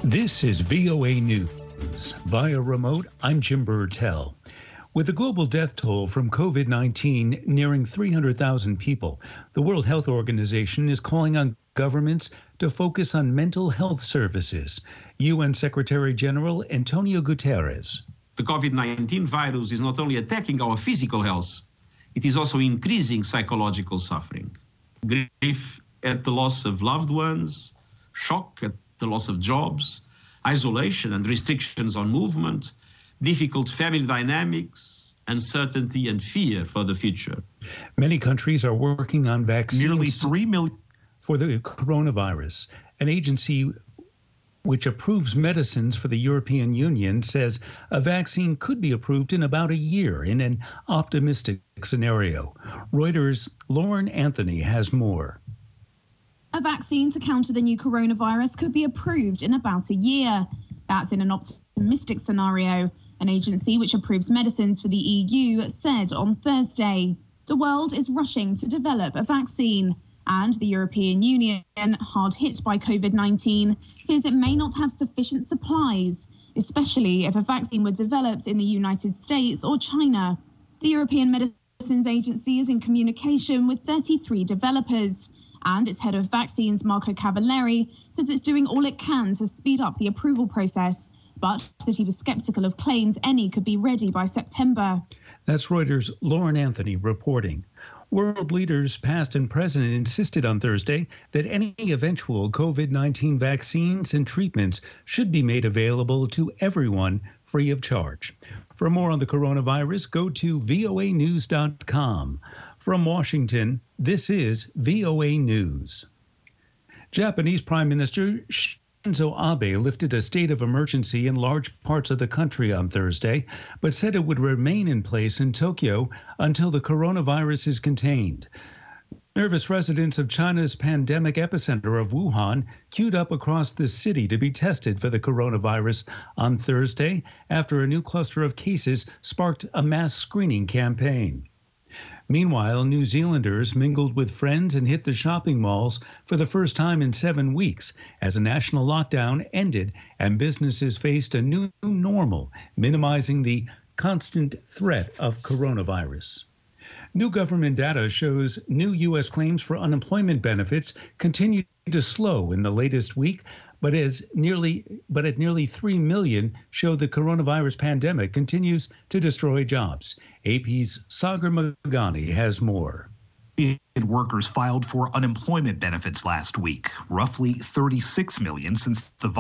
This is VOA News. Via remote, I'm Jim Burtell. With the global death toll from COVID-19 nearing 300,000 people, the World Health Organization is calling on governments to focus on mental health services. UN Secretary General Antonio Guterres. The COVID-19 virus is not only attacking our physical health, it is also increasing psychological suffering. Grief at the loss of loved ones, shock at the loss of jobs, isolation and restrictions on movement, difficult family dynamics, uncertainty and fear for the future. Many countries are working on vaccines. Nearly 3 million for the coronavirus. An agency which approves medicines for the European Union says a vaccine could be approved in about a year in an optimistic scenario. Reuters' Lauren Anthony has more. A vaccine to counter the new coronavirus could be approved in about a year. That's in an optimistic scenario. An agency which approves medicines for the EU said on Thursday. The world is rushing to develop a vaccine. And the European Union, hard hit by COVID-19, fears it may not have sufficient supplies, especially if a vaccine were developed in the United States or China. The European Medicines Agency is in communication with 33 developers. And its head of vaccines, Marco Cavalieri, says it's doing all it can to speed up the approval process, but that he was sceptical of claims any could be ready by September. That's Reuters' Lauren Anthony reporting. World leaders, past and present, insisted on Thursday that any eventual COVID-19 vaccines and treatments should be made available to everyone free of charge. For more on the coronavirus, go to voanews.com. From Washington, this is VOA News. Japanese Prime Minister Shinzo Abe lifted a state of emergency in large parts of the country on Thursday, but said it would remain in place in Tokyo until the coronavirus is contained. Nervous residents of China's pandemic epicenter of Wuhan queued up across the city to be tested for the coronavirus on Thursday after a new cluster of cases sparked a mass screening campaign. Meanwhile, New Zealanders mingled with friends and hit the shopping malls for the first time in 7 weeks as a national lockdown ended and businesses faced a new normal, minimizing the constant threat of coronavirus. New government data shows new U.S. claims for unemployment benefits continue to slow in the latest week, but at nearly 3 million show the coronavirus pandemic continues to destroy jobs. AP's Sagar Magani has more. Workers filed for unemployment benefits last week, roughly 36 million since the